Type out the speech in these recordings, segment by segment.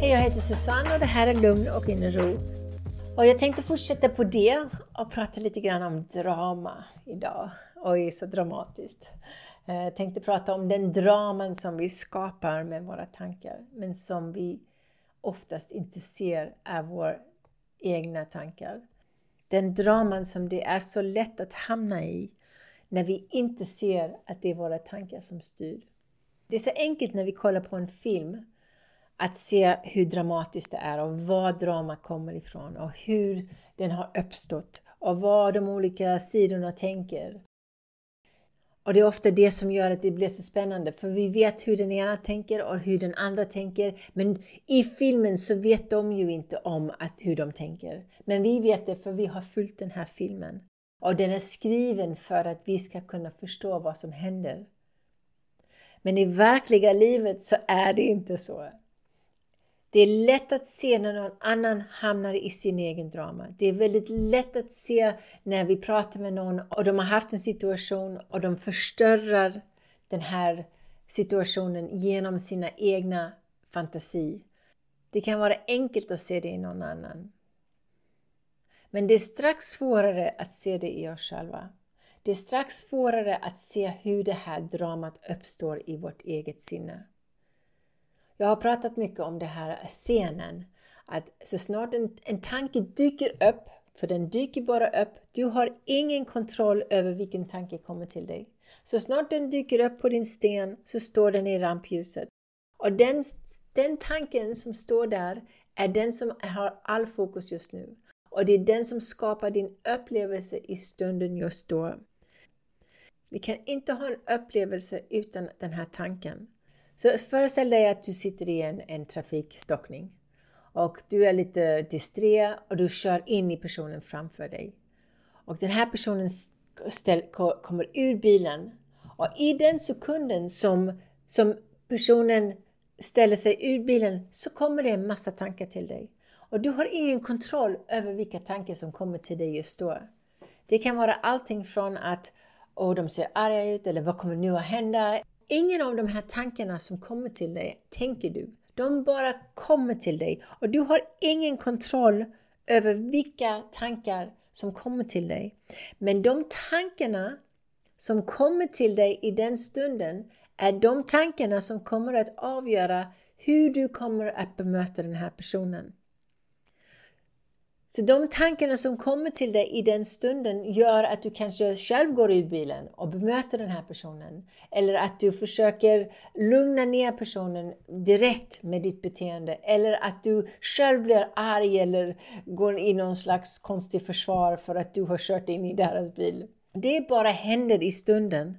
jag heter Susanne och det här är Lugn och inre ro. Och jag tänkte fortsätta på det och prata lite grann om drama idag. Oj, så dramatiskt. Jag tänkte prata om den draman som vi skapar med våra tankar, men som vi oftast inte ser är våra egna tankar. Den draman som det är så lätt att hamna i när vi inte ser att det är våra tankar som styr. Det är så enkelt när vi kollar på en film att se hur dramatiskt det är och var drama kommer ifrån och hur den har uppstått och vad de olika sidorna tänker. Och det är ofta det som gör att det blir så spännande, för vi vet hur den ena tänker och hur den andra tänker, men i filmen så vet de ju inte om hur de tänker. Men vi vet det, för vi har följt den här filmen och den är skriven för att vi ska kunna förstå vad som händer. Men i verkliga livet så är det inte så. Det är lätt att se när någon annan hamnar i sin egen drama. Det är väldigt lätt att se när vi pratar med någon och de har haft en situation och de förstör den här situationen genom sina egna fantasi. Det kan vara enkelt att se det i någon annan. Men det är strax svårare att se det i oss själva. Det är strax svårare att se hur det här dramat uppstår i vårt eget sinne. Jag har pratat mycket om det här scenen. Att så snart en tanke dyker upp, för den dyker bara upp, du har ingen kontroll över vilken tanke kommer till dig. Så snart den dyker upp på din sten så står den i rampljuset. Och den tanken som står där är den som har all fokus just nu. Och det är den som skapar din upplevelse i stunden just då. Vi kan inte ha en upplevelse utan den här tanken. Så föreställ dig att du sitter i en trafikstockning och du är lite disträ och du kör in i personen framför dig. Och den här personen kommer ur bilen, och i den sekunden som personen ställer sig ur bilen så kommer det en massa tankar till dig. Och du har ingen kontroll över vilka tankar som kommer till dig just då. Det kan vara allting från att de ser arga ut eller vad kommer nu att hända. Ingen av de här tankarna som kommer till dig tänker du. De bara kommer till dig. Och du har ingen kontroll över vilka tankar som kommer till dig. Men de tankarna som kommer till dig i den stunden är de tankarna som kommer att avgöra hur du kommer att bemöta den här personen. Så de tankarna som kommer till dig i den stunden gör att du kanske själv går ur bilen och bemöter den här personen. Eller att du försöker lugna ner personen direkt med ditt beteende. Eller att du själv blir arg eller går i någon slags konstig försvar för att du har kört in i deras bil. Det bara händer i stunden.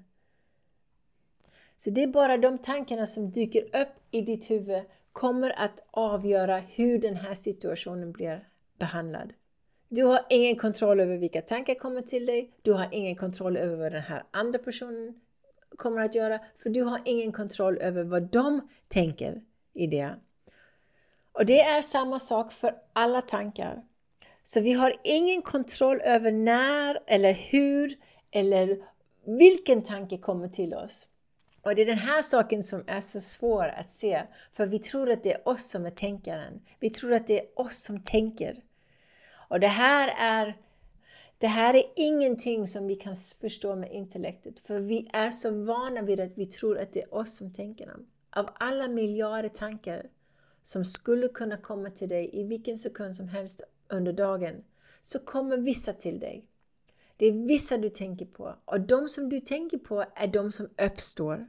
Så det är bara de tankarna som dyker upp i ditt huvud kommer att avgöra hur den här situationen blir behandlad. Du har ingen kontroll över vilka tankar kommer till dig. Du har ingen kontroll över vad den här andra personen kommer att göra. För du har ingen kontroll över vad de tänker i det. Och det är samma sak för alla tankar. Så vi har ingen kontroll över när eller hur eller vilken tanke kommer till oss. Och det är den här saken som är så svår att se. För vi tror att det är oss som är tänkaren. Vi tror att det är oss som tänker. Och det här är ingenting som vi kan förstå med intellektet. För vi är så vana vid att vi tror att det är oss som tänker dem. Av alla miljarder tankar som skulle kunna komma till dig i vilken sekund som helst under dagen, så kommer vissa till dig. Det är vissa du tänker på. Och de som du tänker på är de som uppstår.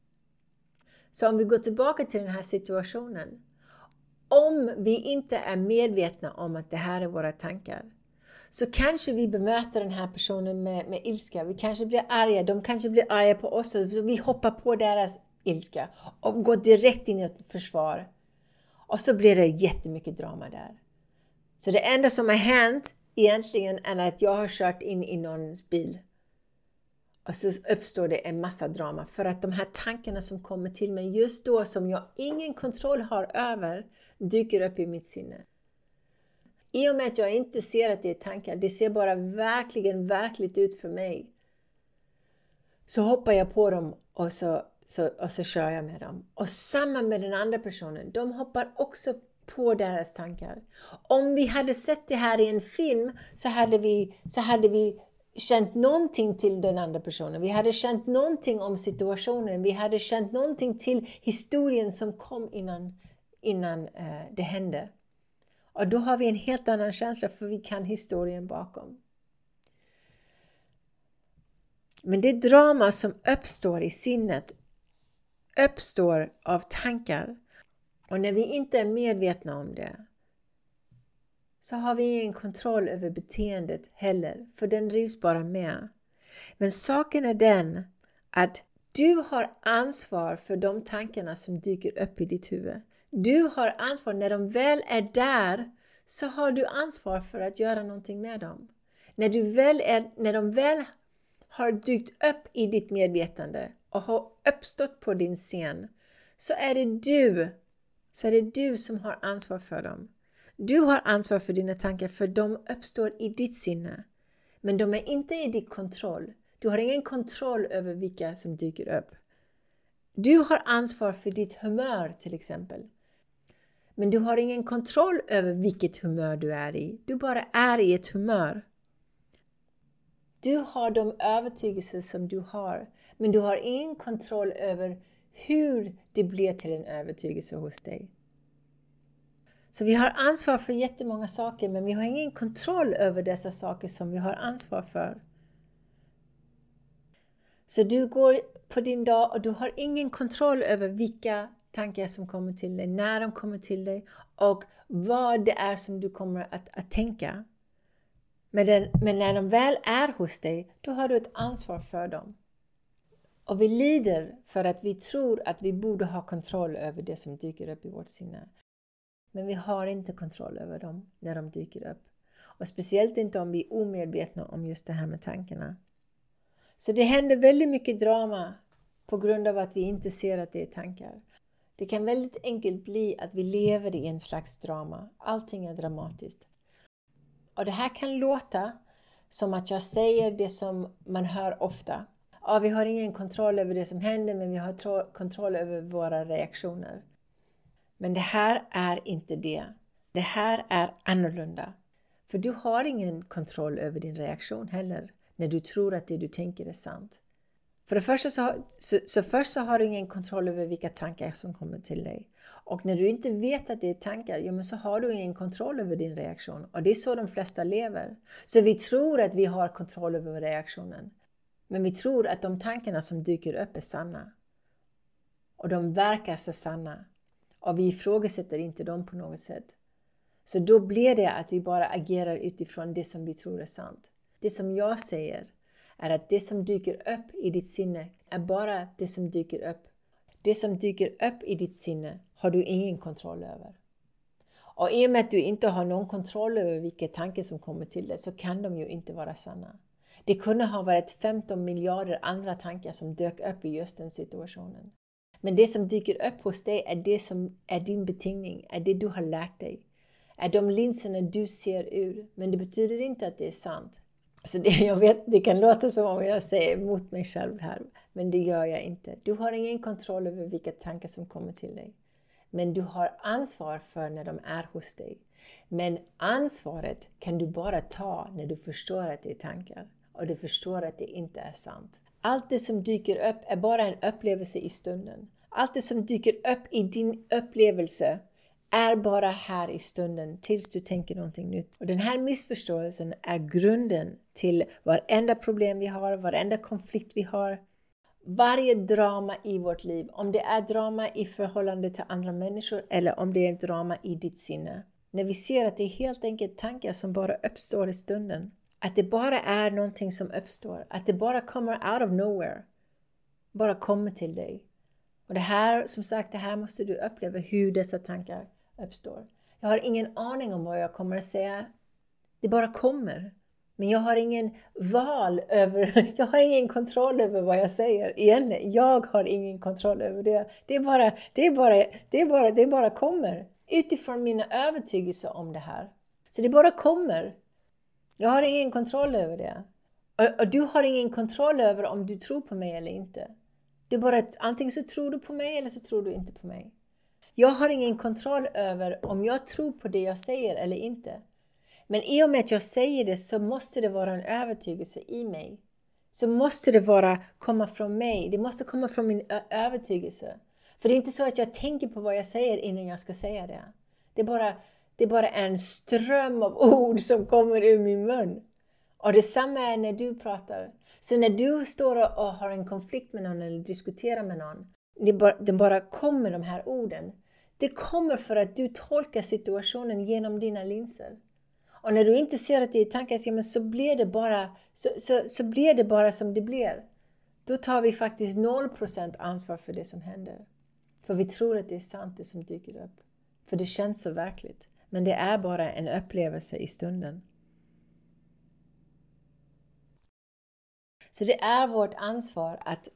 Så om vi går tillbaka till den här situationen. Om vi inte är medvetna om att det här är våra tankar, så kanske vi bemöter den här personen med ilska. Vi kanske blir arga. De kanske blir arga på oss. Så vi hoppar på deras ilska och går direkt in i ett försvar. Och så blir det jättemycket drama där. Så det enda som har hänt egentligen är att jag har kört in i någons bil. Och så uppstår det en massa drama. För att de här tankarna som kommer till mig just då, som jag ingen kontroll har över, dyker upp i mitt sinne. I och med att jag inte ser att det är tankar, det ser bara verkligt ut för mig. Så hoppar jag på dem och så kör jag med dem. Och samma med den andra personen. De hoppar också på deras tankar. Om vi hade sett det här i en film så hade vi känt någonting till den andra personen. Vi hade känt någonting om situationen. Vi hade känt någonting till historien som kom innan det hände. Och då har vi en helt annan känsla för vi kan historien bakom. Men det drama som uppstår i sinnet uppstår av tankar. Och när vi inte är medvetna om det så har vi ingen kontroll över beteendet heller. För den drivs bara med. Men saken är den att du har ansvar för de tankarna som dyker upp i ditt huvud. Du har ansvar, när de väl är där så har du ansvar för att göra någonting med dem. När de väl har dykt upp i ditt medvetande och har uppstått på din scen så är det du som har ansvar för dem. Du har ansvar för dina tankar för de uppstår i ditt sinne. Men de är inte i din kontroll. Du har ingen kontroll över vilka som dyker upp. Du har ansvar för ditt humör till exempel. Men du har ingen kontroll över vilket humör du är i. Du bara är i ett humör. Du har de övertygelser som du har. Men du har ingen kontroll över hur det blir till en övertygelse hos dig. Så vi har ansvar för jättemånga saker. Men vi har ingen kontroll över dessa saker som vi har ansvar för. Så du går på din dag och du har ingen kontroll över vilka tankar som kommer till dig. När de kommer till dig. Och vad det är som du kommer att tänka. Men när de väl är hos dig, då har du ett ansvar för dem. Och vi lider för att vi tror att vi borde ha kontroll över det som dyker upp i vårt sinne. Men vi har inte kontroll över dem när de dyker upp. Och speciellt inte om vi är omedvetna om just det här med tankarna. Så det händer väldigt mycket drama på grund av att vi inte ser att det är tankar. Det kan väldigt enkelt bli att vi lever i en slags drama. Allting är dramatiskt. Och det här kan låta som att jag säger det som man hör ofta. Ja, vi har ingen kontroll över det som händer, men vi har kontroll över våra reaktioner. Men det här är inte det. Det här är annorlunda. För du har ingen kontroll över din reaktion heller. När du tror att det du tänker är sant. För det första så har du ingen kontroll över vilka tankar som kommer till dig. Och när du inte vet att det är tankar, ja, men så har du ingen kontroll över din reaktion. Och det är så de flesta lever. Så vi tror att vi har kontroll över reaktionen. Men vi tror att de tankarna som dyker upp är sanna. Och de verkar så sanna. Och vi ifrågasätter inte dem på något sätt. Så då blir det att vi bara agerar utifrån det som vi tror är sant. Det som jag säger är att det som dyker upp i ditt sinne är bara det som dyker upp. Det som dyker upp i ditt sinne har du ingen kontroll över. Och i och med att du inte har någon kontroll över vilka tankar som kommer till dig så kan de ju inte vara sanna. Det kunde ha varit 15 miljarder andra tankar som dök upp i just den situationen. Men det som dyker upp hos dig är det som är din betingning, är det du har lärt dig. Är de linserna du ser ur, men det betyder inte att det är sant. Så jag vet, det kan låta som om jag säger emot mig själv här, men det gör jag inte. Du har ingen kontroll över vilka tankar som kommer till dig. Men du har ansvar för när de är hos dig. Men ansvaret kan du bara ta när du förstår att det är tankar. Och du förstår att det inte är sant. Allt det som dyker upp är bara en upplevelse i stunden. Allt det som dyker upp i din upplevelse är bara här i stunden tills du tänker någonting nytt. Och den här missförståelsen är grunden till varenda problem vi har, varenda konflikt vi har. Varje drama i vårt liv, om det är drama i förhållande till andra människor eller om det är drama i ditt sinne. När vi ser att det är helt enkelt tankar som bara uppstår i stunden. Att det bara är någonting som uppstår. Att det bara kommer out of nowhere. Bara kommer till dig. Och det här, som sagt, det här måste du uppleva hur dessa tankar uppstår. Jag har ingen aning om vad jag kommer att säga. Det bara kommer. Men jag har ingen jag har ingen kontroll över vad jag säger. Egentligen, jag har ingen kontroll över det. Det bara kommer. Utifrån mina övertygelser om det här. Så det bara kommer. Jag har ingen kontroll över det. Och du har ingen kontroll över om du tror på mig eller inte. Det är bara att antingen så tror du på mig eller så tror du inte på mig. Jag har ingen kontroll över om jag tror på det jag säger eller inte. Men i och med att jag säger det så måste det vara en övertygelse i mig. Så måste det komma från mig. Det måste komma från min övertygelse. För det är inte så att jag tänker på vad jag säger innan jag ska säga det. Det är bara en ström av ord som kommer ur min mun. Och detsamma är när du pratar. Så när du står och har en konflikt med någon eller diskuterar med någon. Det bara kommer de här orden. Det kommer för att du tolkar situationen genom dina linser. Och när du inte ser att det är tankar, så blir det bara som det blir. Då tar vi faktiskt 0% ansvar för det som händer. För vi tror att det är sant det som dyker upp. För det känns så verkligt. Men det är bara en upplevelse i stunden. Så det är vårt ansvar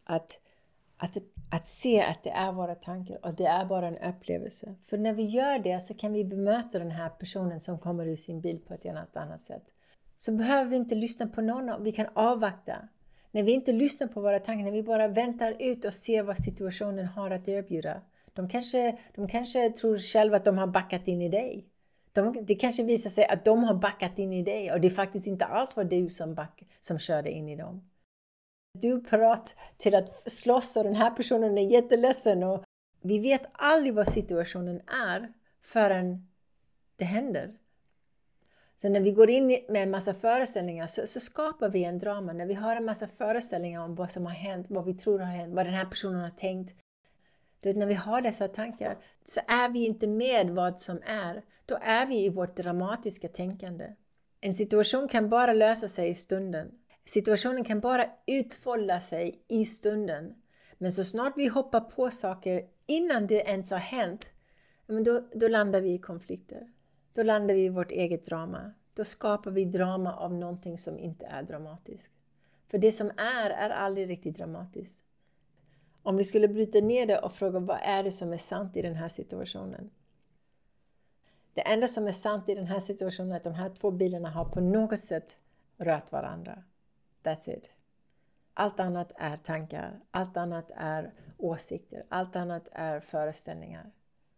att se att det är våra tankar och det är bara en upplevelse. För när vi gör det så kan vi bemöta den här personen som kommer ur sin bil på ett annat sätt. Så behöver vi inte lyssna på någon, vi kan avvakta. När vi inte lyssnar på våra tankar, när vi bara väntar ut och ser vad situationen har att erbjuda. De kanske tror själva att de har backat in i dig. Det kanske visar sig att de har backat in i dig och det faktiskt inte alls var du som körde in i dem. Du parat till att slåss och den här personen är jätteledsen och vi vet aldrig vad situationen är förrän det händer. Så när vi går in med en massa föreställningar så skapar vi en drama. När vi har en massa föreställningar om vad som har hänt, vad vi tror har hänt, vad den här personen har tänkt. När vi har dessa tankar så är vi inte med vad som är. Då är vi i vårt dramatiska tänkande. En situation kan bara lösa sig i stunden. Situationen kan bara utfålla sig i stunden. Men så snart vi hoppar på saker innan det ens har hänt, då landar vi i konflikter. Då landar vi i vårt eget drama. Då skapar vi drama av någonting som inte är dramatiskt. För det som är aldrig riktigt dramatiskt. Om vi skulle bryta ner det och fråga vad är det som är sant i den här situationen. Det enda som är sant i den här situationen är att de här två bilarna har på något sätt rört varandra. That's it. Allt annat är tankar. Allt annat är åsikter. Allt annat är föreställningar.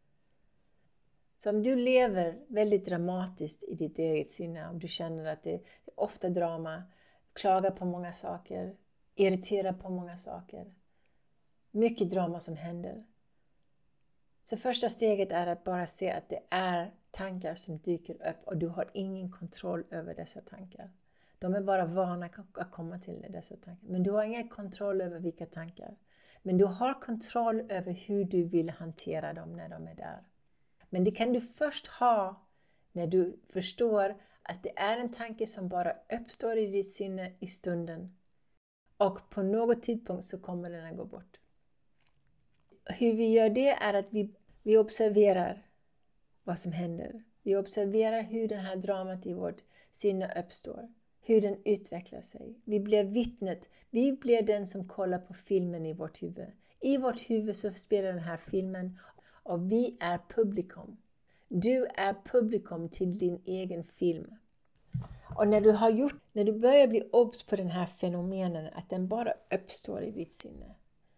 Så om du lever väldigt dramatiskt i ditt eget sinne. Om du känner att det är ofta drama. Klagar på många saker. Irriterar på många saker. Mycket drama som händer. Så första steget är att bara se att det är tankar som dyker upp. Och du har ingen kontroll över dessa tankar. De är bara vana att komma till dessa tankar. Men du har ingen kontroll över vilka tankar. Men du har kontroll över hur du vill hantera dem när de är där. Men det kan du först ha när du förstår att det är en tanke som bara uppstår i ditt sinne i stunden. Och på någon tidpunkt så kommer den att gå bort. Hur vi gör det är att vi observerar vad som händer. Vi observerar hur den här dramat i vårt sinne uppstår. Hur den utvecklar sig. Vi blir vittnet. Vi blir den som kollar på filmen i vårt huvud. I vårt huvud så spelar den här filmen och vi är publikum. Du är publikum till din egen film. Och när du börjar bli obs på den här fenomenen att den bara uppstår i ditt sinne.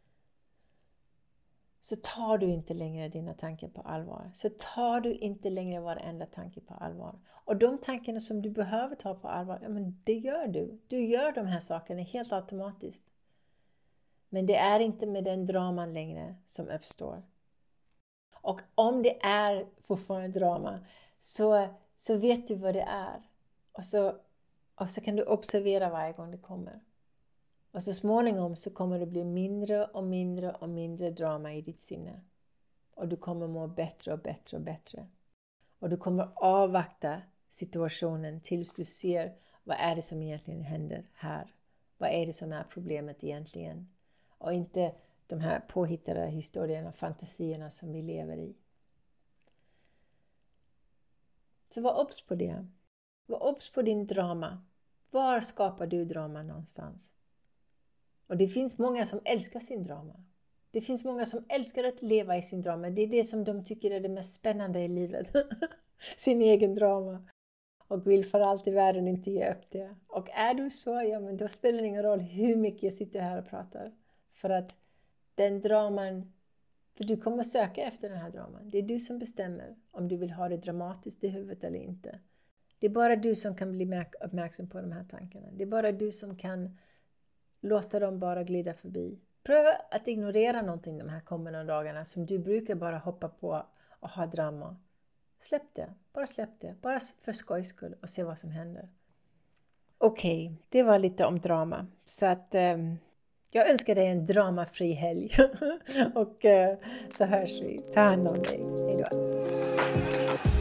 Så tar du inte längre dina tankar på allvar. Så tar du inte längre varenda tanke på allvar. Och de tankarna som du behöver ta på allvar, men det gör du. Du gör de här sakerna helt automatiskt. Men det är inte med den draman längre som uppstår. Och om det är fortfarande drama så vet du vad det är. Och så kan du observera varje gång det kommer. Och så småningom så kommer det bli mindre och mindre och mindre drama i ditt sinne. Och du kommer må bättre och bättre och bättre. Och du kommer avvakta situationen tills du ser vad är det som egentligen händer här. Vad är det som är problemet egentligen? Och inte de här påhittade historierna och fantasierna som vi lever i. Så var obs på det. Var obs på din drama. Var skapar du drama någonstans? Och det finns många som älskar sin drama. Det finns många som älskar att leva i sin drama. Det är det som de tycker är det mest spännande i livet. Sin egen drama. Och vill för allt i världen inte ge upp det. Och är du så, men då spelar det ingen roll hur mycket jag sitter här och pratar. För att den draman För du kommer söka efter den här draman. Det är du som bestämmer om du vill ha det dramatiskt i huvudet eller inte. Det är bara du som kan bli uppmärksam på de här tankarna. Det är bara du som kan låta dem bara glida förbi. Pröva att ignorera någonting de här kommande dagarna som du brukar bara hoppa på och ha drama. Släpp det. Bara för skojs skull och se vad som händer. Okej, det var lite om drama. Så att jag önskar dig en dramafri helg. Och så hörs vi. Ta hand om dig. Hej då.